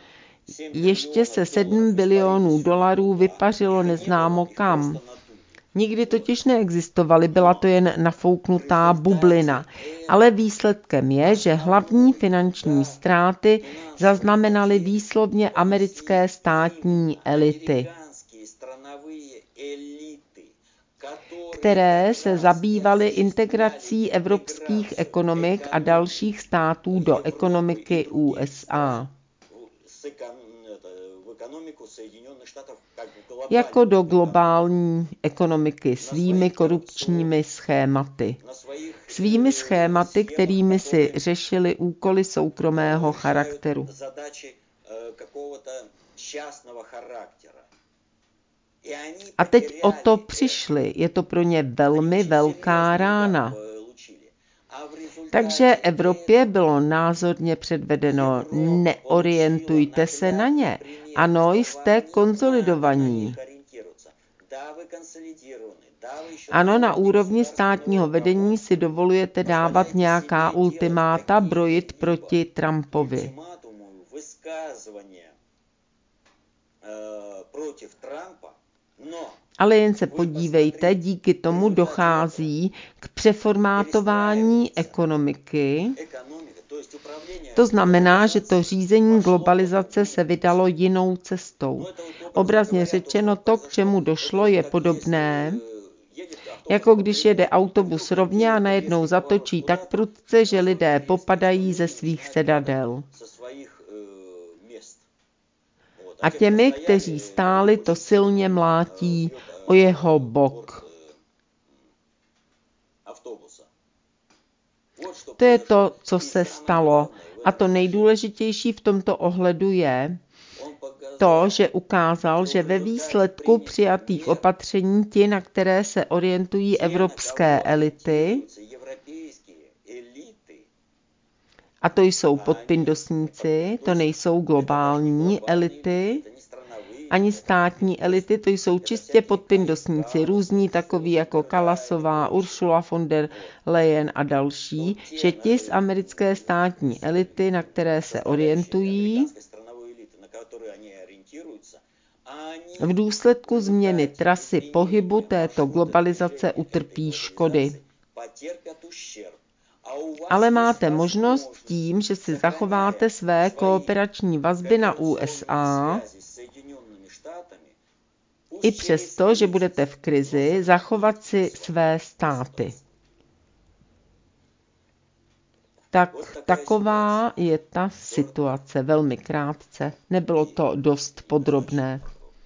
Ještě se $7 bilionů vypařilo neznámo kam. Nikdy totiž neexistovaly, byla to jen nafouknutá bublina. Ale výsledkem je, že hlavní finanční ztráty zaznamenaly výslovně americké státní elity, které se zabývaly integrací evropských ekonomik a dalších států do ekonomiky USA. Jako do globální ekonomiky svými korupčními schématy. Svými schématy, kterými si řešili úkoly soukromého charakteru. A teď o to přišli. Je to pro ně velmi velká rána. Takže Evropě bylo názorně předvedeno, neorientujte se na ně. Ano, jste konsolidovaní. Ano, na úrovni státního vedení si dovolujete dávat nějaká ultimáta, brojit proti Trumpovi. Ale jen se podívejte, díky tomu dochází k přeformátování ekonomiky. To znamená, že to řízení globalizace se vydalo jinou cestou. Obrazně řečeno, to, k čemu došlo, je podobné, jako když jede autobus rovně a najednou zatočí tak prudce, že lidé popadají ze svých sedadel. A těmi, kteří stáli, to silně mlátí o jeho bok. To je to, co se stalo. A to nejdůležitější v tomto ohledu je to, že ukázal, že ve výsledku přijatých opatření ti, na které se orientují evropské elity, a to jsou podpindosníci, to nejsou globální elity, ani státní elity, to jsou čistě podpindosníci, různí takoví jako Kallasová, Ursula von der Leyen a další, že ti z americké státní elity, na které se orientují, v důsledku změny trasy pohybu této globalizace utrpí škody. Ale máte možnost tím, že si zachováte své kooperační vazby na USA, i přesto, že budete v krizi, zachovat si své státy. Tak taková je ta situace, velmi krátce. Nebylo to dost podrobné.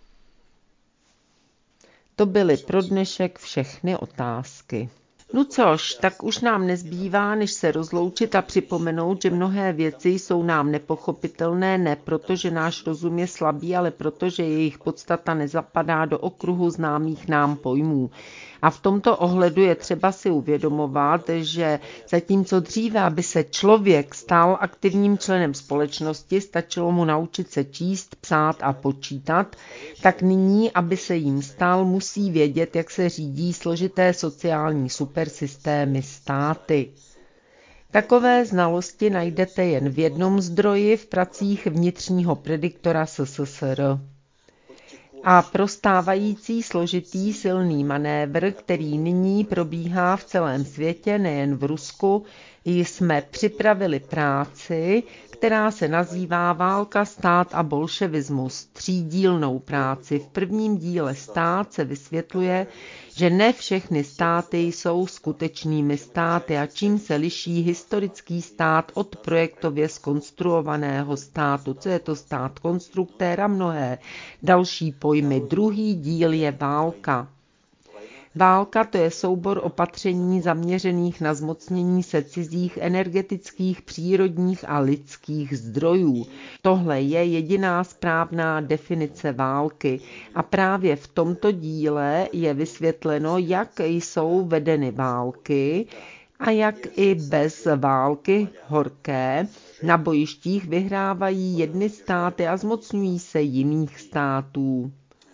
To byly pro dnešek všechny otázky. No což, tak už nám nezbývá, než se rozloučit a připomenout, že mnohé věci jsou nám nepochopitelné, ne proto, že náš rozum je slabý, ale proto, že jejich podstata nezapadá do okruhu známých nám pojmů. A v tomto ohledu je třeba si uvědomovat, že zatímco dříve, aby se člověk stal aktivním členem společnosti, stačilo mu naučit se číst, psát a počítat, tak nyní, aby se jím stal, musí vědět, jak se řídí složité sociální supersystémy státy. Takové znalosti najdete jen v jednom zdroji, v pracích vnitřního prediktora SSSR. A pro stávající složitý silný manévr, který nyní probíhá v celém světě, nejen v Rusku, jsme připravili práci, která se nazývá Válka, stát a bolševismus, třídílnou práci. V prvním díle Stát se vysvětluje, že ne všechny státy jsou skutečnými státy a čím se liší historický stát od projektově zkonstruovaného státu. Co je to stát konstruktéra? Mnohé další pojmy. Druhý díl je Válka. Válka to je soubor opatření zaměřených na zmocnění se cizích energetických, přírodních a lidských zdrojů. Tohle je jediná správná definice války a právě v tomto díle je vysvětleno, jak jsou vedeny války a jak i bez války horké na bojištích vyhrávají jedny státy a zmocňují se jiných států.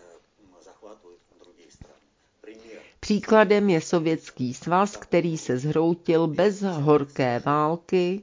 Příkladem je Sovětský svaz, který se zhroutil bez horké války.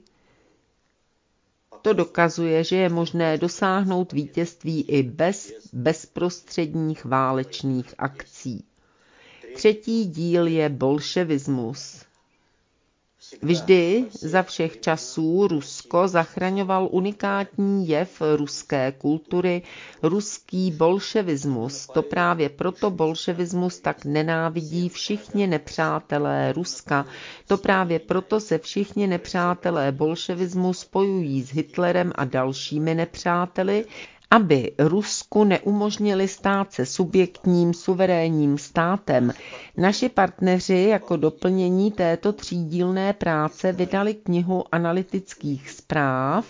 To dokazuje, že je možné dosáhnout vítězství i bez bezprostředních válečných akcí. Třetí díl je bolševismus. Vždy za všech časů Rusko zachraňoval unikátní jev ruské kultury, ruský bolševismus. To právě proto bolševismus tak nenávidí všichni nepřátelé Ruska. To právě proto se všichni nepřátelé bolševismu spojují s Hitlerem a dalšími nepřáteli, aby Rusku neumožnili stát se subjektním suverénním státem. Naši partneři jako doplnění této třídílné práce vydali knihu analytických zpráv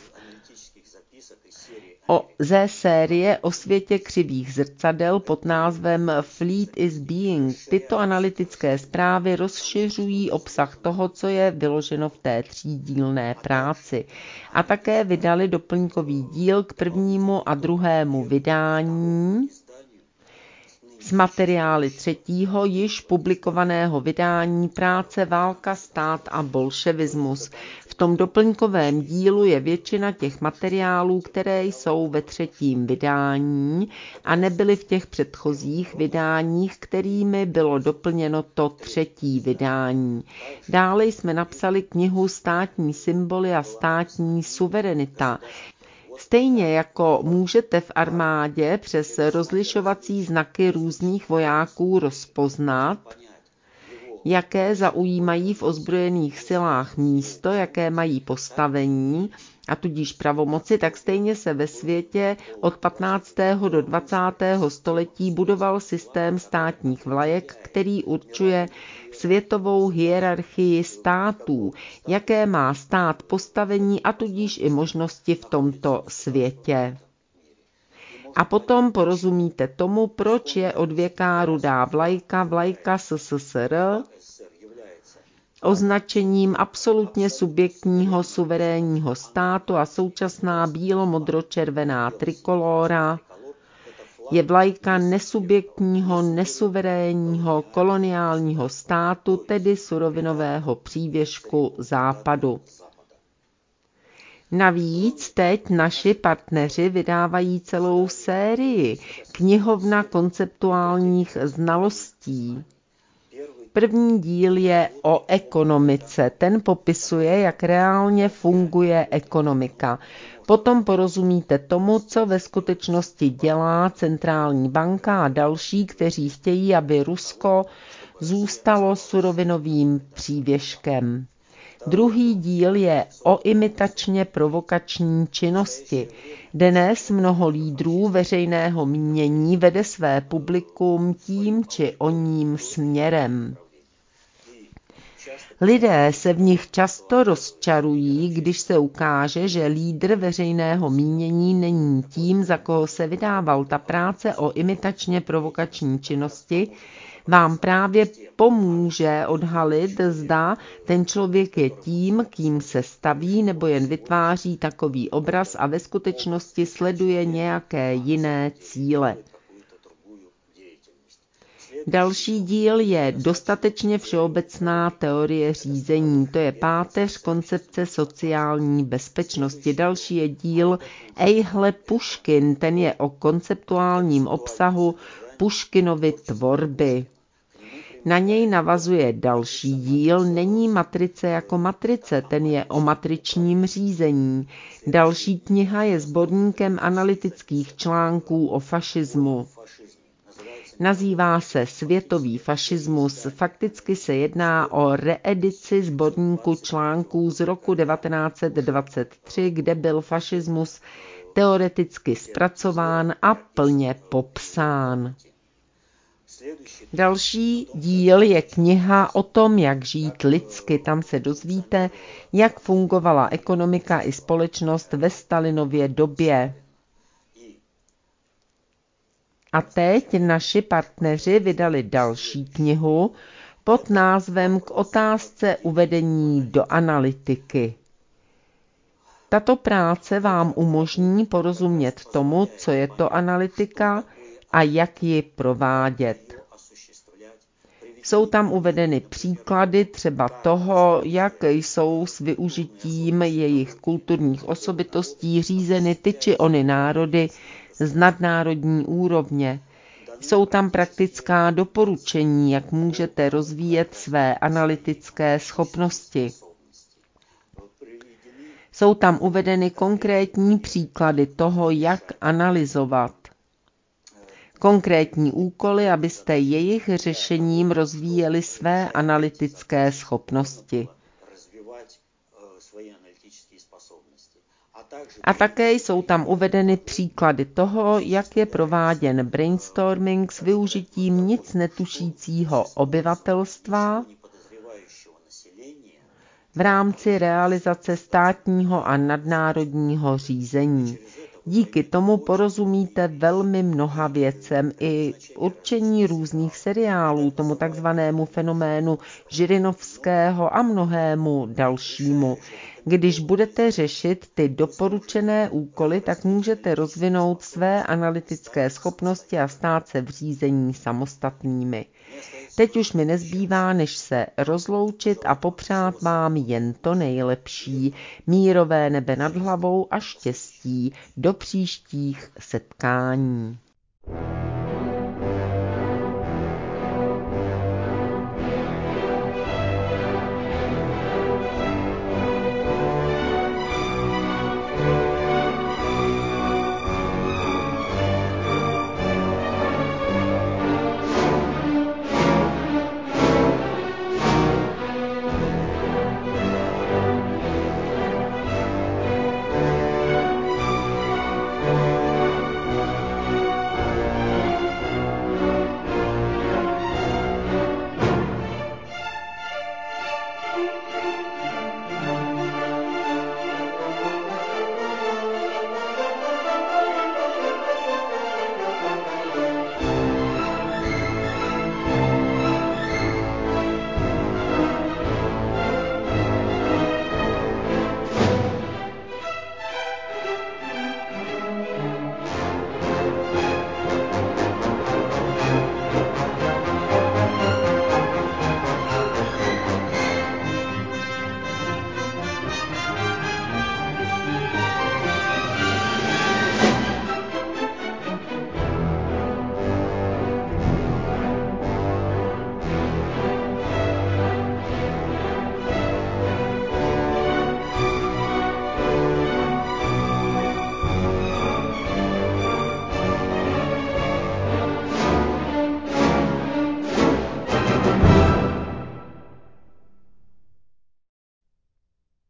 ze série o světě křivých zrcadel pod názvem Fleet is Being. Tyto analytické zprávy rozšiřují obsah toho, co je vyloženo v té třídílné práci. A také vydali doplňkový díl k prvnímu a druhému vydání s materiály třetího již publikovaného vydání práce Válka, stát a bolševismus. V tom doplňkovém dílu je většina těch materiálů, které jsou ve třetím vydání a nebyly v těch předchozích vydáních, kterými bylo doplněno to třetí vydání. Dále jsme napsali knihu Státní symboly a státní suverenita. Stejně jako můžete v armádě přes rozlišovací znaky různých vojáků rozpoznat, jaké zaujímají v ozbrojených silách místo, jaké mají postavení a tudíž pravomoci, tak stejně se ve světě od 15. do 20. století budoval systém státních vlajek, který určuje světovou hierarchii států, jaké má stát postavení a tudíž i možnosti v tomto světě. A potom porozumíte tomu, proč je odvěká rudá vlajka SSSR, označením absolutně subjektního suverénního státu a současná bílo-modro-červená trikolóra je vlajka nesubjektního, nesuverénního koloniálního státu, tedy surovinového přívěšku Západu. Navíc teď naši partneři vydávají celou sérii knihovna konceptuálních znalostí. První díl je o ekonomice. Ten popisuje, jak reálně funguje ekonomika. Potom porozumíte tomu, co ve skutečnosti dělá centrální banka a další, kteří chtějí, aby Rusko zůstalo surovinovým přívěškem. Druhý díl je o imitačně provokační činnosti. Dnes mnoho lídrů veřejného mínění vede své publikum tím či oním směrem. Lidé se v nich často rozčarují, když se ukáže, že lídr veřejného mínění není tím, za koho se vydával. Ta práce o imitačně provokační činnosti vám právě pomůže odhalit, zda ten člověk je tím, kým se staví, nebo jen vytváří takový obraz a ve skutečnosti sleduje nějaké jiné cíle. Další díl je dostatečně všeobecná teorie řízení, to je páteř koncepce sociální bezpečnosti. Další je díl Ejhle Puškin, ten je o konceptuálním obsahu Puškinovy tvorby. Na něj navazuje další díl Není matrice jako matrice, ten je o matričním řízení. Další kniha je sborníkem analytických článků o fašismu. Nazývá se Světový fašismus. Fakticky se jedná o reedici sborníku článků z roku 1923, kde byl fašismus teoreticky zpracován a plně popsán. Další díl je kniha o tom, jak žít lidsky. Tam se dozvíte, jak fungovala ekonomika i společnost ve Stalinově době. A teď naši partneři vydali další knihu pod názvem K otázce uvedení do analytiky. Tato práce vám umožní porozumět tomu, co je to analytika a jak ji provádět. Jsou tam uvedeny příklady třeba toho, jak jsou s využitím jejich kulturních osobitostí řízeny ty či ony národy z nadnárodní úrovně. Jsou tam praktická doporučení, jak můžete rozvíjet své analytické schopnosti. Jsou tam uvedeny konkrétní příklady toho, jak analyzovat. Konkrétní úkoly, abyste jejich řešením rozvíjeli své analytické schopnosti. A také jsou tam uvedeny příklady toho, jak je prováděn brainstorming s využitím nic netušícího obyvatelstva v rámci realizace státního a nadnárodního řízení. Díky tomu porozumíte velmi mnoha věcem i určení různých seriálů, tomu takzvanému fenoménu Žirinovského a mnohému dalšímu. Když budete řešit ty doporučené úkoly, tak můžete rozvinout své analytické schopnosti a stát se v řízení samostatnými. Teď už mi nezbývá, než se rozloučit a popřát vám jen to nejlepší, mírové nebe nad hlavou a štěstí do příštích setkání.